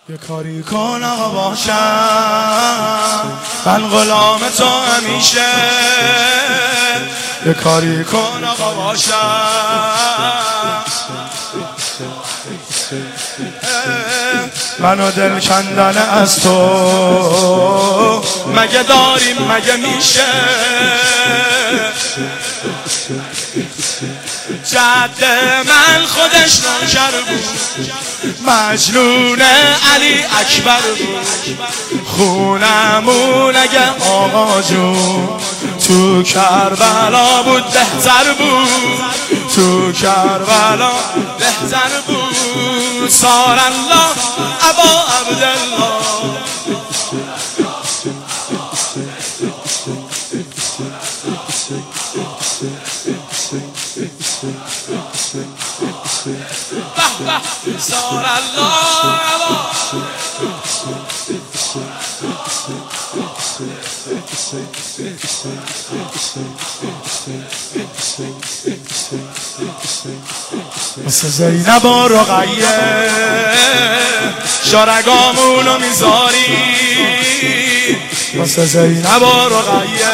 یه کاری کن آقا باشم من غلام تو همیشه. یه کاری کن آقا باشم منو دل کندن از تو مگه داریم مگه میشه. جد من خودش نوکر بود مجنون علی اکبر بود. خونمون اگه آقا جون تو کربلا بود بهتر بود. تو کربلا بهتر بود. صار الله ابا عبدالله. صار الله مثل زینب و رقیه شارگامونو میذاری. مثل زینب و رقیه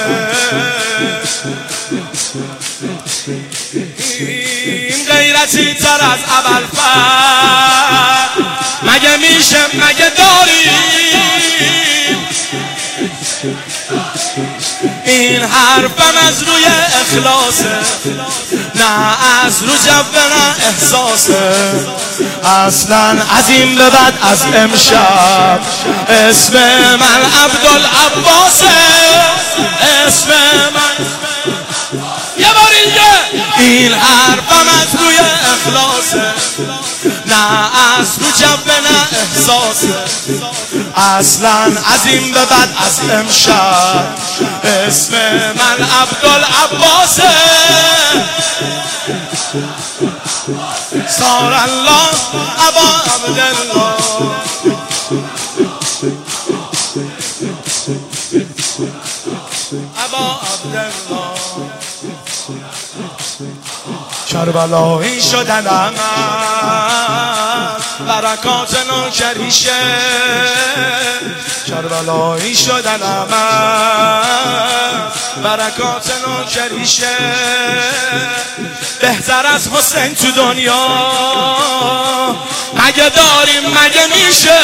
این غیرتی تر از ابوالفضل مگه میشه مگه داریم. این حرفم از روی اخلاصه نه از رو جبه نه احساسه. اصلا از این به بعد از امشب اسم من عبدالعباسه. اسم من یه بار اینجا این حرفم از روی اخلاصه نه از رو جبه نه احساسه. اصلا از این به بعد از امشب اسم من عبدالعباسه. صار الله ابا عبدالله. ابا عبدالله کربلایی شدنم برکات نوکریشه. کربلایی شدنم برکات نوکریشه. بهتر از حسین تو دنیا مگه داریم مگه میشه.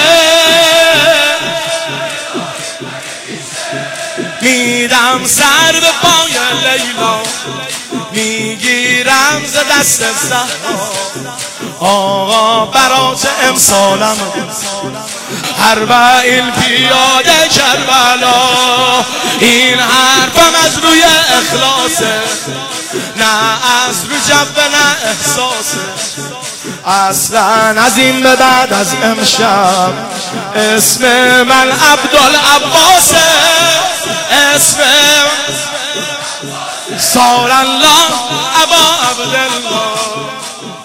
میدم سر به پای لیلا میگیرم ز دست زهرا. آقا برات امسالم اربعین پیاده کربلا. این حرفم از روی اخلاصه نه از رو جبه نه احساسه. اصلا از این به بعد از امشب اسم من عبدالعباسه. اسم صار الله ابا عبدالله.